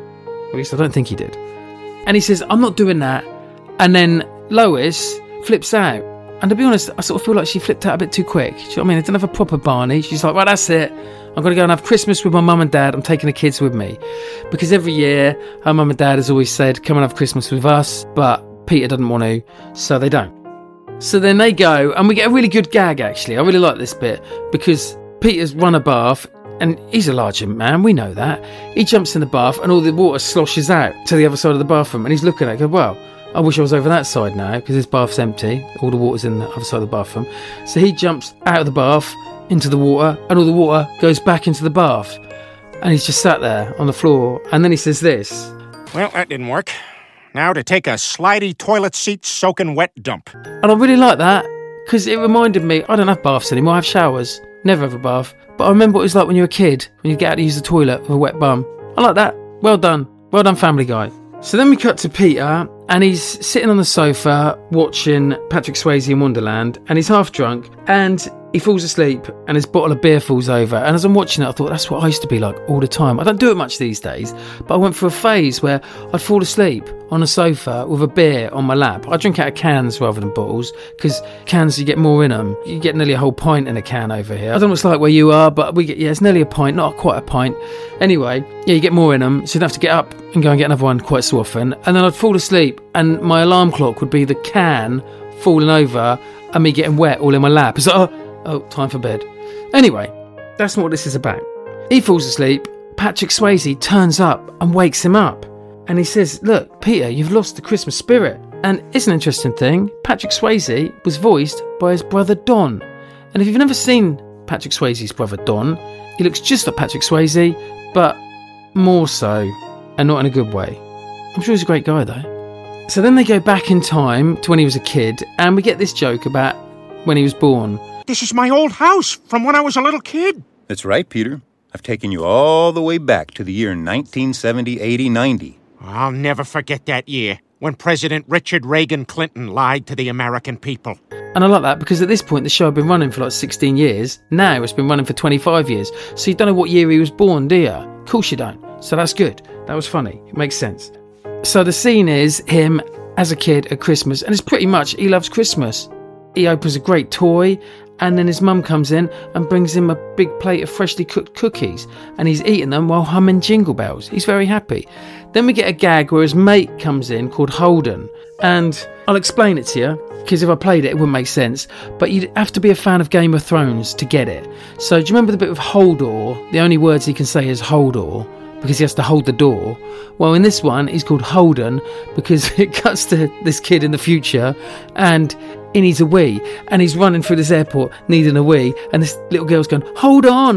At least I don't think he did. And he says, I'm not doing that. And then Lois flips out. And to be honest, I sort of feel like she flipped out a bit too quick. Do you know what I mean? I didn't have a proper Barney. She's like, right, that's it. I'm going to go and have Christmas with my mum and dad. I'm taking the kids with me. Because every year, her mum and dad has always said, come and have Christmas with us. But Peter doesn't want to, so they don't. So then they go, and we get a really good gag, actually. I really like this bit, because Peter's run a bath, and he's a larger man, we know that. He jumps in the bath, and all the water sloshes out to the other side of the bathroom. And he's looking at it, going, well, I wish I was over that side now, because this bath's empty. All the water's in the other side of the bathroom. So he jumps out of the bath into the water, and all the water goes back into the bath. And he's just sat there on the floor, and then he says this. Well, that didn't work. Now to take a slidey toilet seat soaking wet dump. And I really like that, because it reminded me, I don't have baths anymore, I have showers. Never have a bath. But I remember what it was like when you were a kid, when you get out to use the toilet with a wet bum. I like that. Well done. Well done, Family Guy. So then we cut to Peter, and he's sitting on the sofa watching Patrick Swayze in Wonderland, and he's half drunk, and he falls asleep, and his bottle of beer falls over. And as I'm watching it, I thought, that's what I used to be like all the time. I don't do it much these days, but I went through a phase where I'd fall asleep on a sofa with a beer on my lap. I drink out of cans rather than bottles, because cans, you get more in them. You get nearly a whole pint in a can over here. I don't know what it's like where you are, but it's nearly a pint, not quite a pint. Anyway, yeah, you get more in them, so you'd have to get up and go and get another one quite so often. And then I'd fall asleep, and my alarm clock would be the can falling over and me getting wet all in my lap. It's like, oh, time for bed. Anyway, that's not what this is about. He falls asleep. Patrick Swayze turns up and wakes him up. And he says, look, Peter, you've lost the Christmas spirit. And it's an interesting thing. Patrick Swayze was voiced by his brother Don. And if you've never seen Patrick Swayze's brother Don, he looks just like Patrick Swayze, but more so, and not in a good way. I'm sure he's a great guy, though. So then they go back in time to when he was a kid, and we get this joke about when he was born. This is my old house from when I was a little kid. That's right, Peter. I've taken you all the way back to the year 1970, 80, 90. I'll never forget that year when President Richard Reagan Clinton lied to the American people. And I like that because at this point the show had been running for like 16 years. Now it's been running for 25 years. So you don't know what year he was born, do you? Of course you don't. So that's good. That was funny. It makes sense. So the scene is him as a kid at Christmas, and it's pretty much he loves Christmas. He opens a great toy, and then his mum comes in and brings him a big plate of freshly cooked cookies, and he's eating them while humming Jingle Bells. He's very happy. Then we get a gag where his mate comes in called Holden, and I'll explain it to you, because if I played it, it wouldn't make sense, but you'd have to be a fan of Game of Thrones to get it. So do you remember the bit with Hodor? The only words he can say is Hodor, because he has to hold the door. Well, in this one, he's called Holden, because it cuts to this kid in the future, and he needs a wee, and he's running through this airport needing a wee, and this little girl's going, hold on,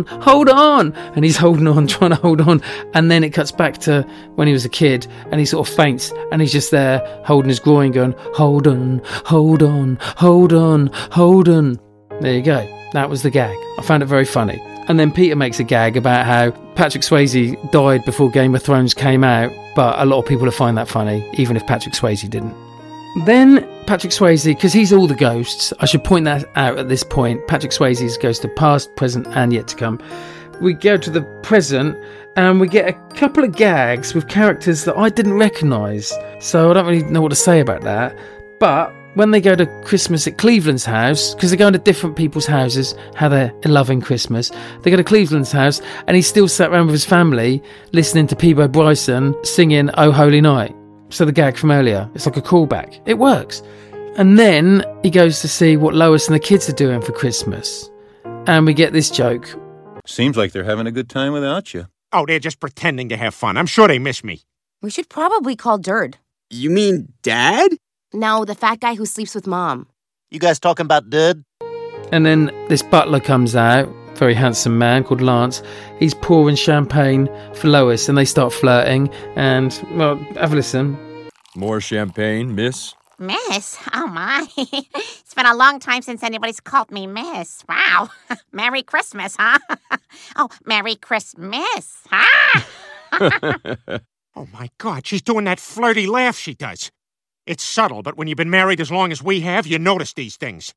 and he's holding on, trying to hold on, and then it cuts back to when he was a kid, and he sort of faints, and he's just there holding his groin going, hold on. There you go. That was the gag. I found it very funny. And then Peter makes a gag about how Patrick Swayze died before Game of Thrones came out, but a lot of people will find that funny, even if Patrick Swayze didn't. Then Patrick Swayze, because he's all the ghosts, I should point that out at this point. Patrick Swayze goes to past, present, and yet to come. We go to the present, and we get a couple of gags with characters that I didn't recognise, so I don't really know what to say about that. But when they go to Christmas at Cleveland's house, because they're going to different people's houses, how they're loving Christmas, they go to Cleveland's house, and he's still sat around with his family listening to Peabo Bryson singing Oh Holy Night. So the gag from earlier, it's like a callback. It works. And then he goes to see what Lois and the kids are doing for Christmas. And we get this joke. Seems like they're having a good time without you. Oh, they're just pretending to have fun. I'm sure they miss me. We should probably call Derd. You mean Dad? No, the fat guy who sleeps with Mom. You guys talking about Derd? And then this butler comes out, very handsome man called Lance. He's pouring champagne for Lois, and they start flirting. And, well, have a listen. More champagne, miss? Miss? Oh, my. It's been a long time since anybody's called me Miss. Wow. Merry Christmas, huh? Oh, Merry Christmas, huh? Oh, my God, she's doing that flirty laugh she does. It's subtle, but when you've been married as long as we have, you notice these things.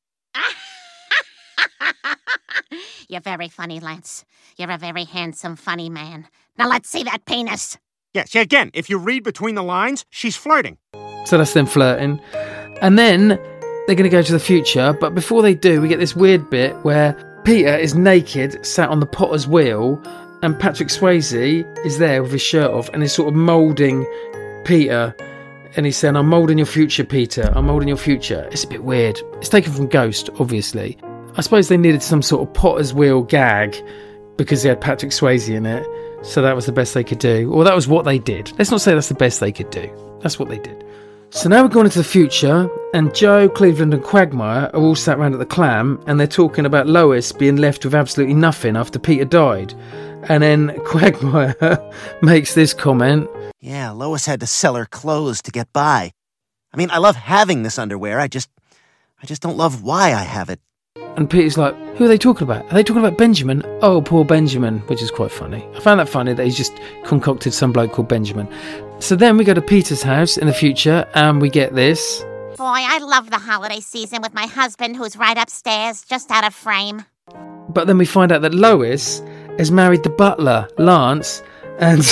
You're very funny, Lance. You're a very handsome, funny man. Now let's see that penis. Yes, again, if you read between the lines, she's flirting. So that's them flirting. And then they're going to go to the future, but before they do, we get this weird bit where Peter is naked, sat on the potter's wheel, and Patrick Swayze is there with his shirt off, and he's sort of moulding Peter. And he's saying, I'm moulding your future, Peter. I'm moulding your future. It's a bit weird. It's taken from Ghost, obviously. I suppose they needed some sort of potter's wheel gag because they had Patrick Swayze in it. So that was the best they could do. Or that was what they did. Let's not say that's the best they could do. That's what they did. So now we're going into the future, and Joe, Cleveland and Quagmire are all sat around at the Clam, and they're talking about Lois being left with absolutely nothing after Peter died. And then Quagmire makes this comment. Yeah, Lois had to sell her clothes to get by. I mean, I love having this underwear. I just don't love why I have it. And Peter's like, who are they talking about? Are they talking about Benjamin? Oh, poor Benjamin, which is quite funny. I found that funny that he's just concocted some bloke called Benjamin. So then we go to Peter's house in the future, and we get this. Boy, I love the holiday season with my husband who's right upstairs, just out of frame. But then we find out that Lois has married the butler, Lance, and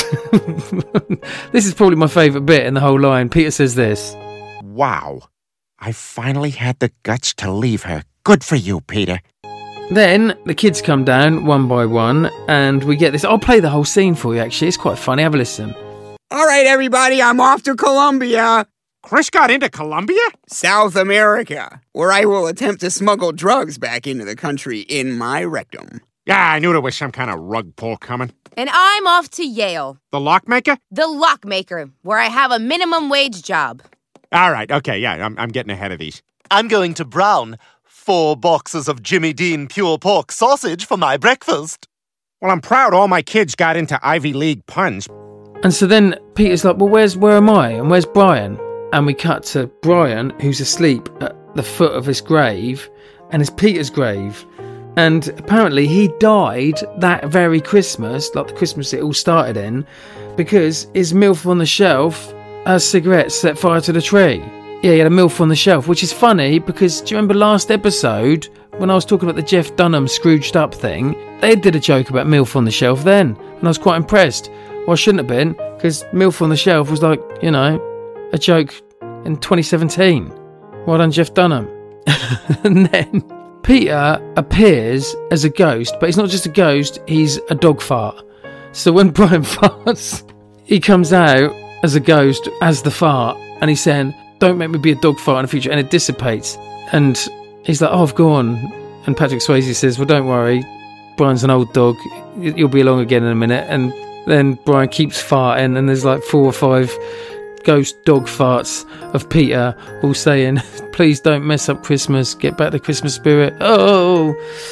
this is probably my favourite bit in the whole line. Peter says this. Wow. I finally had the guts to leave her. Good for you, Peter. Then the kids come down one by one, and we get this. I'll play the whole scene for you, actually. It's quite funny. Have a listen. All right, everybody, I'm off to Colombia. Chris got into Colombia? South America, where I will attempt to smuggle drugs back into the country in my rectum. Yeah, I knew there was some kind of rug pull coming. And I'm off to Yale. The lockmaker? The lockmaker, where I have a minimum wage job. All right, okay, yeah, I'm getting ahead of these. I'm going to Brown. 4 boxes of Jimmy Dean pure pork sausage for my breakfast. Well, I'm proud all my kids got into Ivy League puns. And so then Peter's like, well, where am I? And where's Brian? And we cut to Brian, who's asleep at the foot of his grave, and it's Peter's grave. And apparently he died that very Christmas, like the Christmas it all started in, because his MILF on the shelf has cigarettes set fire to the tree. Yeah, he had a MILF on the shelf, which is funny because do you remember last episode when I was talking about the Jeff Dunham Scrooged Up thing? They did a joke about MILF on the shelf then, and I was quite impressed. Well, I shouldn't have been, because MILF on the shelf was like, you know, a joke in 2017. Well done, Jeff Dunham. And then Peter appears as a ghost, but he's not just a ghost, he's a dog fart. So when Brian farts, he comes out as a ghost, as the fart, and he's saying, don't make me be a dog fart in the future, and it dissipates. And he's like, oh, I've gone. And Patrick Swayze says, well, don't worry, Brian's an old dog, you'll be along again in a minute. And then Brian keeps farting, and there's like 4 or 5 ghost dog farts of Peter all saying, please don't mess up Christmas, get back the Christmas spirit. Oh,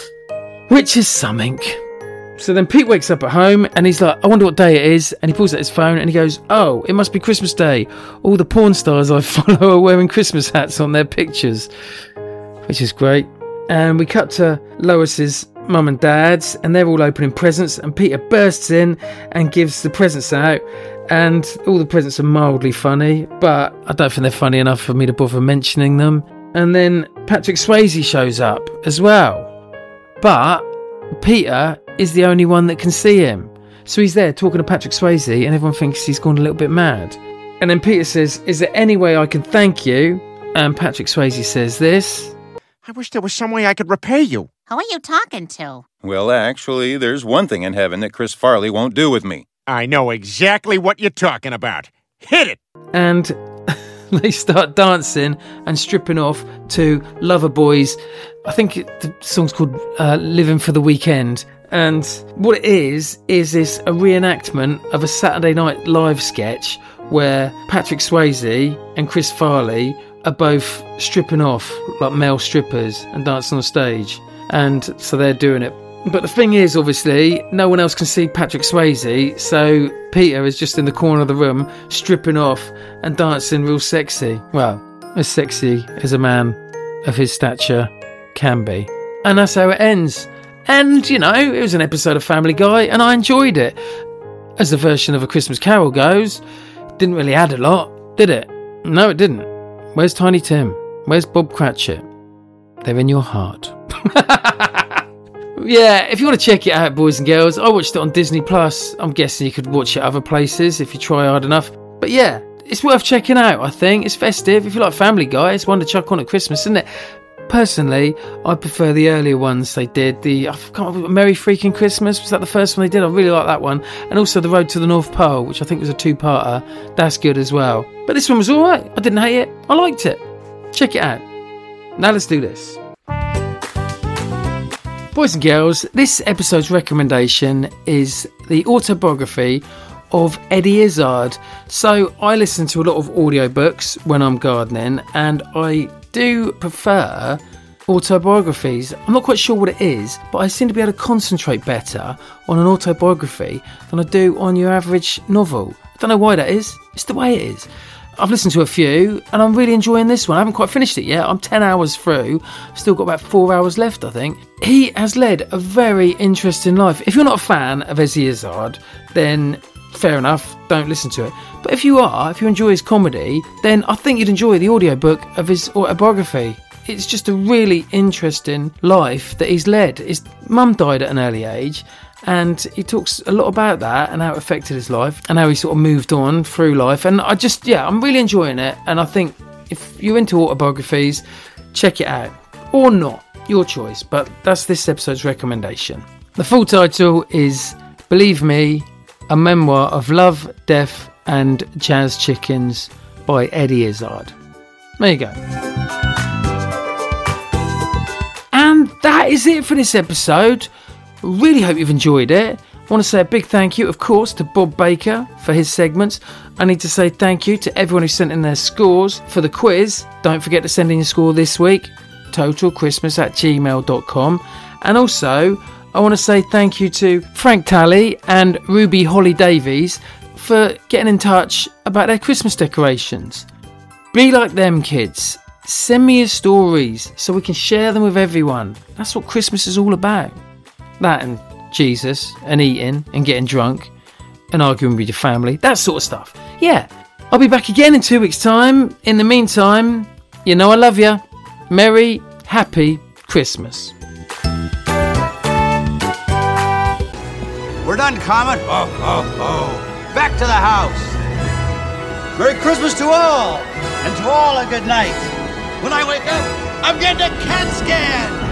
which is something. So then Pete wakes up at home and he's like, I wonder what day it is. And he pulls out his phone and he goes, oh, it must be Christmas Day. All the porn stars I follow are wearing Christmas hats on their pictures, which is great. And we cut to Lois's Mum and Dad's, and they're all opening presents, and Peter bursts in and gives the presents out, and all the presents are mildly funny, but I don't think they're funny enough for me to bother mentioning them. And then Patrick Swayze shows up as well, but Peter is the only one that can see him. So he's there talking to Patrick Swayze, and everyone thinks he's gone a little bit mad. And then Peter says, "Is there any way I can thank you?" And Patrick Swayze says this: I wish there was some way I could repay you. Who are you talking to? Well, actually, there's one thing in heaven that Chris Farley won't do with me. I know exactly what you're talking about. Hit it! And they start dancing and stripping off to Loverboy's. I think the song's called Living for the Weekend. And what it is this a reenactment of a Saturday Night Live sketch where Patrick Swayze and Chris Farley are both stripping off like male strippers and dancing on stage. And so they're doing it. But the thing is, obviously, no one else can see Patrick Swayze, so Peter is just in the corner of the room, stripping off and dancing real sexy. Well, as sexy as a man of his stature can be. And that's how it ends. And, you know, it was an episode of Family Guy, and I enjoyed it. As the version of A Christmas Carol goes, didn't really add a lot, did it? No, it didn't. Where's Tiny Tim? Where's Bob Cratchit? They're in your heart. Yeah, if you want to check it out, boys and girls, I watched it on Disney Plus. I'm guessing you could watch it other places if you try hard enough. But yeah, it's worth checking out, I think. It's festive. If you like Family Guy, it's one to chuck on at Christmas, isn't it? Personally, I prefer the earlier ones they did. I can't remember, Merry Freaking Christmas, was that the first one they did? I really like that one. And also The Road to the North Pole, which I think was a two-parter. That's good as well. But this one was alright. I didn't hate it. I liked it. Check it out. Now let's do this. Boys and girls, this episode's recommendation is the autobiography of Eddie Izzard. So I listen to a lot of audiobooks when I'm gardening, and I do prefer autobiographies. I'm not quite sure what it is, but I seem to be able to concentrate better on an autobiography than I do on your average novel. I don't know why that is. It's the way it is. I've listened to a few, and I'm really enjoying this one. I haven't quite finished it yet. I'm 10 hours through. I've still got about 4 hours left, I think. He has led a very interesting life. If you're not a fan of Eddie Izzard, then fair enough, don't listen to it. But if you are, if you enjoy his comedy, then I think you'd enjoy the audiobook of his autobiography. It's just a really interesting life that he's led. His mum died at an early age, and he talks a lot about that and how it affected his life and how he sort of moved on through life. And I'm really enjoying it. And I think if you're into autobiographies, check it out. Or not, your choice. But that's this episode's recommendation. The full title is Believe Me, A Memoir of Love, Death and Jazz Chickens by Eddie Izzard. There you go. And that is it for this episode. Really hope you've enjoyed it. I want to say a big thank you, of course, to Bob Baker for his segments. I need to say thank you to everyone who sent in their scores for the quiz. Don't forget to send in your score this week, totalchristmas@gmail.com. And also, I want to say thank you to Frank Talley and Ruby Holly Davies for getting in touch about their Christmas decorations. Be like them, kids. Send me your stories so we can share them with everyone. That's what Christmas is all about. That and Jesus and eating and getting drunk and arguing with your family. That sort of stuff. Yeah. I'll be back again in 2 weeks' time. In the meantime, you know I love you. Merry, happy Christmas. We're done, Comet. Back to the house. Merry Christmas to all, and to all a good night. When I wake up, I'm getting a CAT scan.